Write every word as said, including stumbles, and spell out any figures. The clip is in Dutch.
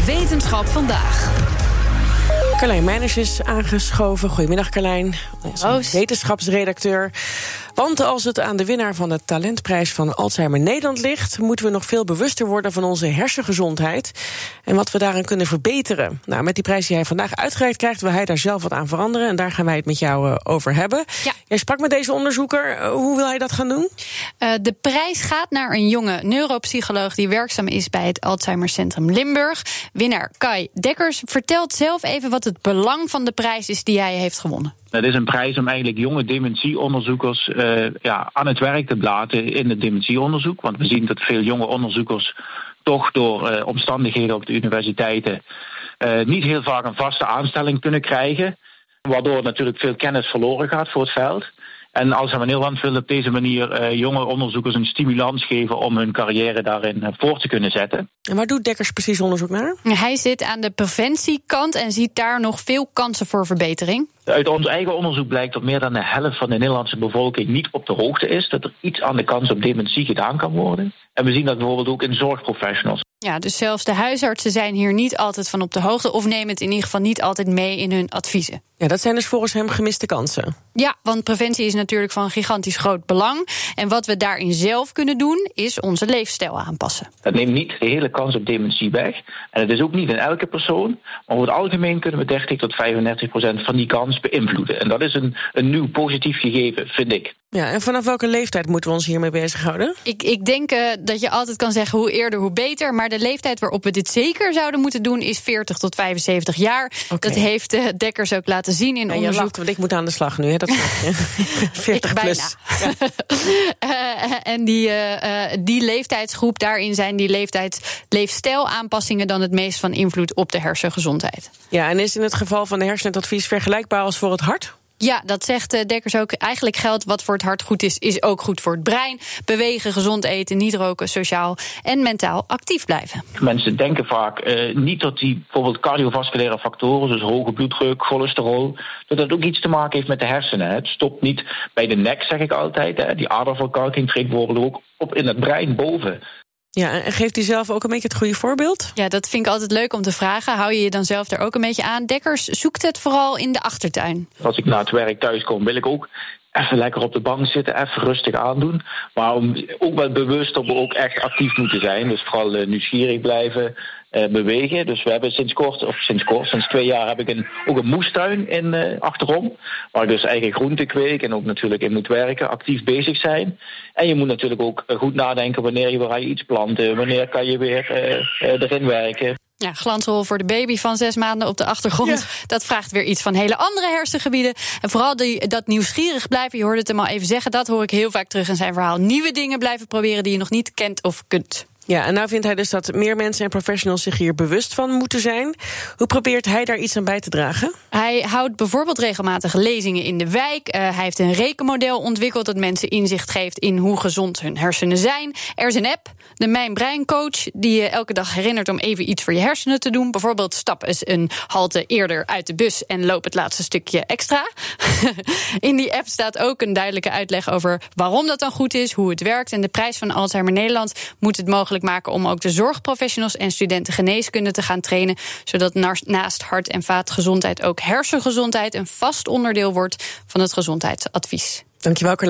Wetenschap vandaag. Carlijn Meiners is aangeschoven. Goedemiddag, Carlijn. Roos. Wetenschapsredacteur. Want als het aan de winnaar van de talentprijs van Alzheimer Nederland ligt, moeten we nog veel bewuster worden van onze hersengezondheid en wat we daarin kunnen verbeteren. Nou, met die prijs die hij vandaag uitgereikt krijgt, wil hij daar zelf wat aan veranderen. En daar gaan wij het met jou uh, over hebben. Ja. Jij sprak met deze onderzoeker. Uh, hoe wil hij dat gaan doen? Uh, de prijs gaat naar een jonge neuropsycholoog die werkzaam is bij het Alzheimer Centrum Limburg. Winnaar Kai Dekkers vertelt zelf even wat het belang van de prijs is die hij heeft gewonnen. Het is een prijs om eigenlijk jonge dementieonderzoekers uh, ja, aan het werk te laten in het dementieonderzoek. Want we zien dat veel jonge onderzoekers toch door uh, omstandigheden op de universiteiten uh, niet heel vaak een vaste aanstelling kunnen krijgen. Waardoor natuurlijk veel kennis verloren gaat voor het veld. En Alzheimer Nederland wil op deze manier uh, jonge onderzoekers een stimulans geven om hun carrière daarin uh, voor te kunnen zetten. En waar doet Dekkers precies onderzoek naar? Hij zit aan de preventiekant en ziet daar nog veel kansen voor verbetering. Uit ons eigen onderzoek blijkt dat meer dan de helft van de Nederlandse bevolking niet op de hoogte is dat er iets aan de kans op dementie gedaan kan worden. En we zien dat bijvoorbeeld ook in zorgprofessionals. Ja, dus zelfs de huisartsen zijn hier niet altijd van op de hoogte of nemen het in ieder geval niet altijd mee in hun adviezen. Ja, dat zijn dus volgens hem gemiste kansen. Ja, want preventie is natuurlijk van gigantisch groot belang. En wat we daarin zelf kunnen doen, is onze leefstijl aanpassen. Het neemt niet de hele kans op dementie weg. En het is ook niet in elke persoon. Maar over het algemeen kunnen we dertig tot vijfendertig procent van die kans beïnvloeden. En dat is een, een nieuw positief gegeven, vind ik. Ja, en vanaf welke leeftijd moeten we ons hiermee bezighouden? Ik, ik denk uh, dat je altijd kan zeggen hoe eerder, hoe beter. Maar de leeftijd waarop we dit zeker zouden moeten doen is veertig tot vijfenzeventig jaar. Okay. Dat heeft uh, Dekkers ook laten zien in ja, onderzoek. Je lacht, want ik moet aan de slag nu, hè? Dat veertig plus. Ja. uh, en die, uh, uh, die leeftijdsgroep, daarin zijn die leeftijds leefstijlaanpassingen dan het meest van invloed op de hersengezondheid. Ja, en is in het geval van de hersenen het advies vergelijkbaar als voor het hart? Ja, dat zegt uh, Dekkers ook. Eigenlijk geldt wat voor het hart goed is, is ook goed voor het brein. Bewegen, gezond eten, niet roken, sociaal en mentaal actief blijven. Mensen denken vaak uh, niet dat die bijvoorbeeld cardiovasculaire factoren, zoals hoge bloeddruk, cholesterol, dat dat ook iets te maken heeft met de hersenen. Het stopt niet bij de nek, zeg ik altijd. Hè. Die aderverkalking treedt bijvoorbeeld ook op in het brein boven. Ja, en geeft u zelf ook een beetje het goede voorbeeld? Ja, dat vind ik altijd leuk om te vragen. Hou je je dan zelf er ook een beetje aan? Dekkers zoekt het vooral in de achtertuin. Als ik na het werk thuis kom, wil ik ook even lekker op de bank zitten, even rustig aandoen. Maar om, ook wel bewust dat we ook echt actief moeten zijn. Dus vooral uh, nieuwsgierig blijven, uh, bewegen. Dus we hebben sinds kort, of sinds kort, sinds twee jaar heb ik een, ook een moestuin in, uh, achterom. Waar ik dus eigen groenten kweek en ook natuurlijk in moet werken, actief bezig zijn. En je moet natuurlijk ook uh, goed nadenken wanneer je weer iets planten, wanneer kan je weer uh, uh, erin werken. Ja, glansrol voor de baby van zes maanden op de achtergrond. Ja. Dat vraagt weer iets van hele andere hersengebieden. En vooral die, dat nieuwsgierig blijven, je hoorde het hem al even zeggen, dat hoor ik heel vaak terug in zijn verhaal. Nieuwe dingen blijven proberen die je nog niet kent of kunt. Ja, en nou vindt hij dus dat meer mensen en professionals zich hier bewust van moeten zijn. Hoe probeert hij daar iets aan bij te dragen? Hij houdt bijvoorbeeld regelmatig lezingen in de wijk. Uh, hij heeft een rekenmodel ontwikkeld dat mensen inzicht geeft in hoe gezond hun hersenen zijn. Er is een app, de Mijn Brein Coach, die je elke dag herinnert om even iets voor je hersenen te doen. Bijvoorbeeld stap eens een halte eerder uit de bus en loop het laatste stukje extra. In die app staat ook een duidelijke uitleg over waarom dat dan goed is, hoe het werkt. En de prijs van Alzheimer Nederland moet het mogelijk maken om ook de zorgprofessionals en studenten geneeskunde te gaan trainen, zodat naast hart- en vaatgezondheid ook hersengezondheid een vast onderdeel wordt van het gezondheidsadvies. Dankjewel, Carlijn.